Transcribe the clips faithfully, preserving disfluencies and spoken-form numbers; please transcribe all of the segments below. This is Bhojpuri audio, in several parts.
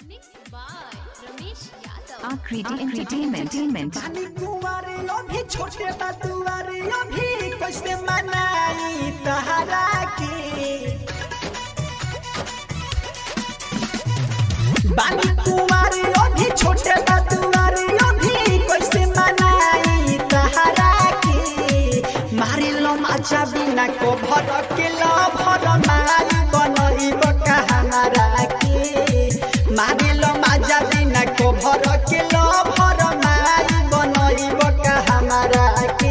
Mixed by Ramesh Yadav. Akriti Entertainment. बानी कुंवारे अभी छोटे बातुआरे अभी कैसे मनाई तहरा के बानी कुंवारे अभी छोटे बातुआरे अभी कैसे मनाई तहरा के मारे लो माचा बिना को भर के लो भर माई बनई बका हमारा के मारे लो माचा बिना को भर के लो भर माई बनई बका हमारा के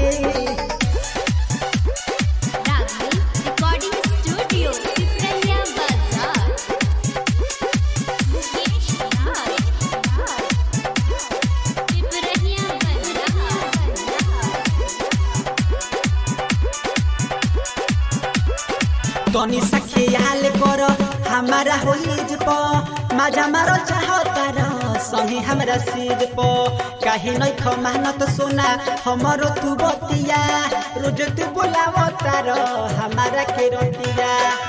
Ragni Recording Studio, Pipraya Bazaar. Mukesh Raj, Pipraya Bazaar. तनी सा ख्याल कर हमारा होइज प मजा मारो चाहता र सही हमरा सिर प काहे नै खमानत सोना हमरो तू बतिया रोज तू बोलावता र हमारा के रतिया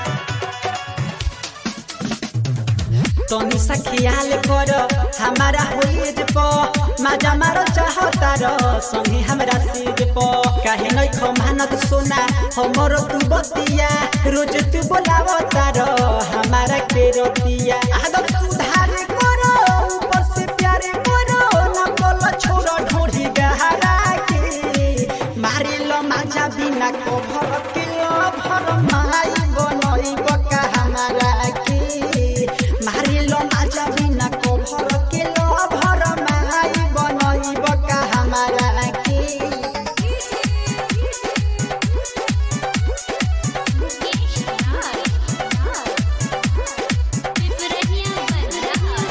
तनी सा ख्याल कर हमारा होइज प मजा मारो चाहता र सही हमरा सिर प काहे नै खमानत सोना हमरो तू बतिया रोज तू बोलावता र हमारा के रतिया आदत सुधार करो ऊपर से प्यारे करो ना बोलो छोरो ढोढ़ी गहरा के मारे लो माजा बिना को भर के लो भर माई बनई बका हमारा के मारे लो माजा बिना को भर के लो भर माई बनई बका हमारा के Mukesh Raj, Pipraya Bazaar.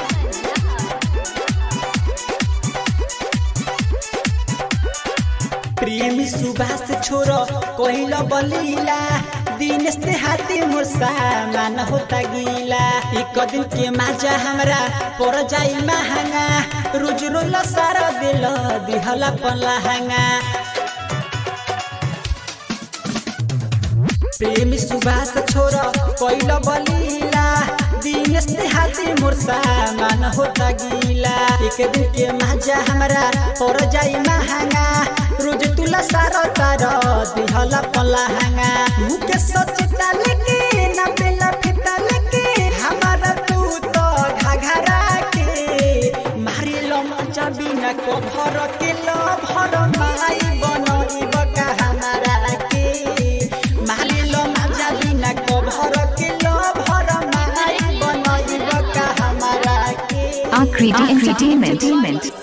प्रेमी सुभाष छोरो कोइलो बलीला दिन से हाथी मुर्सा मान होता गीला एक दिन के माजा हमरा पर जाई महंगा रोज रोला सारा दिल दिहला पलहंगा प्रेमी सुभाष छोरो कोइलो बलीला दिन से हाथी मुर्सा मान होता गीला एक दिन के माजा हमरा पर जाई महंगा रोज तुला सारो तारो दिहला पलहंगा मुके सचिता लेके ना बेला फिता लेके हमारा तू तो घाघरा के मारे लो मचा बिना को भर के लो भर माई बनई बका हमारा के मारे लो मचा बिना को भर के लो भर माई बनई बका हमारा के Akriti Entertainment.